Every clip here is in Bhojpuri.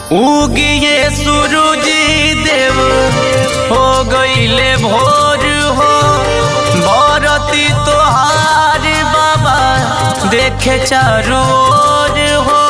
उगिए सूरज देव हो गईले भोर हो, बरती तोहार बाबा देखे चारों ओर हो।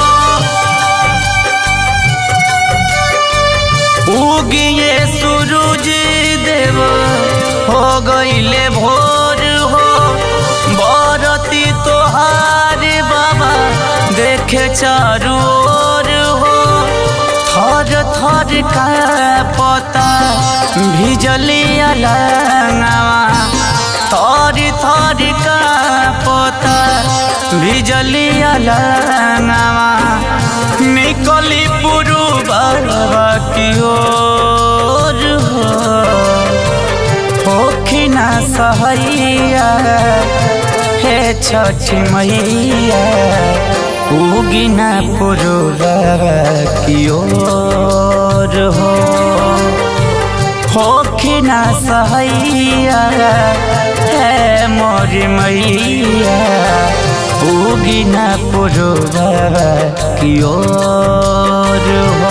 उगिए सूरज देव हो गईले भोर हो, बरती तोहार बाबा देखे चारों ओर हो। थर थर का पता भिजलिया लंगवा, थर थर का पता भिजलिया लंगवा। निकली पुरुबा की ओर होखिना सहैया हे छठ मैया। उगिना पुरुबा की ओर होखिना सहैया है मोर मैया। उगिना पुरुबा की ओर हो।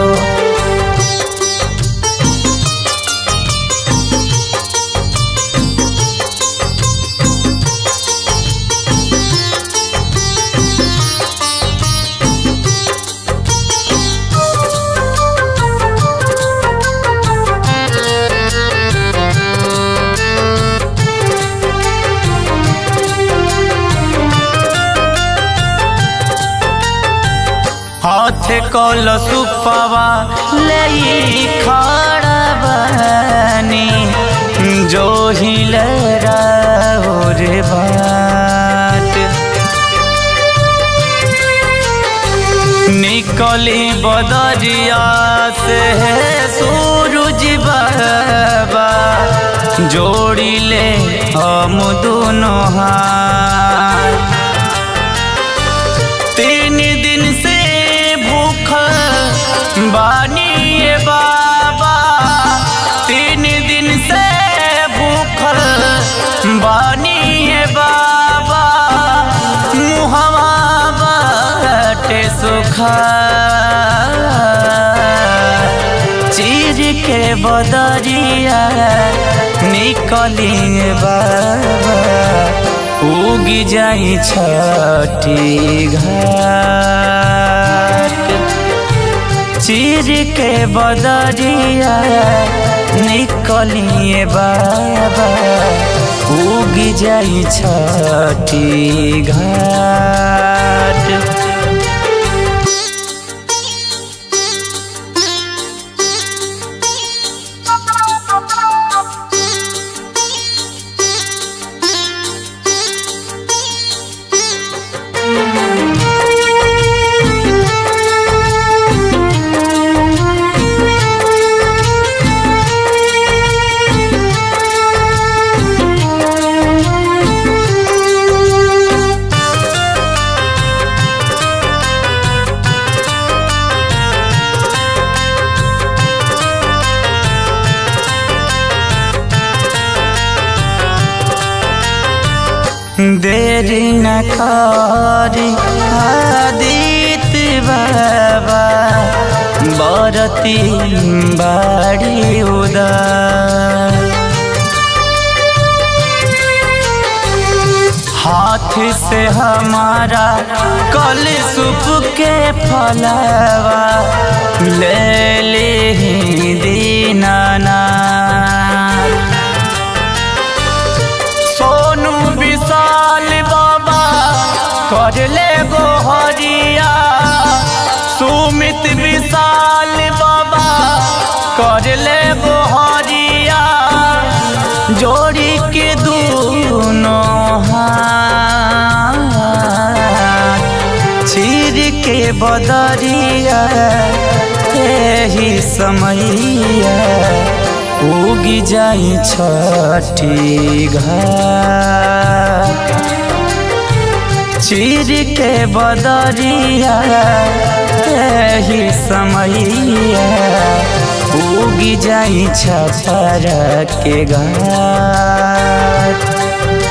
हाथ कल सुपवा ले खड़ा बनी, जो हिल रे बाट। निकली बदरिया से सूरज बाबा, जोड़ी ले हम दोनों हाथ। 3 दिन से बानिए बाबा, 3 दिन से भूखल बानिए बाबा। मुहवा बाटे सुखा, चीर के बदरिया निकलिए बाबा। उगी जाई छठी घाट, चीर के बदरिया निकलिए बाबा। उगी जाई छठी घाट। देरी न करी आदित्य बाबा, बरती बाड़ी उदार। हाथ से हमारा कल सुप के फलवा ले ली दीनाना। विशाल बाबा कर ले गोहरिया, सुमित विशाल बाबा कर ले गोहरिया। जोड़ी के दोनों हाथ, चीर के बदरिया यही समैया। उगी जाई छठी घाट, चीर के बदरिया यही समैया। उगी जाई छठा के घाट।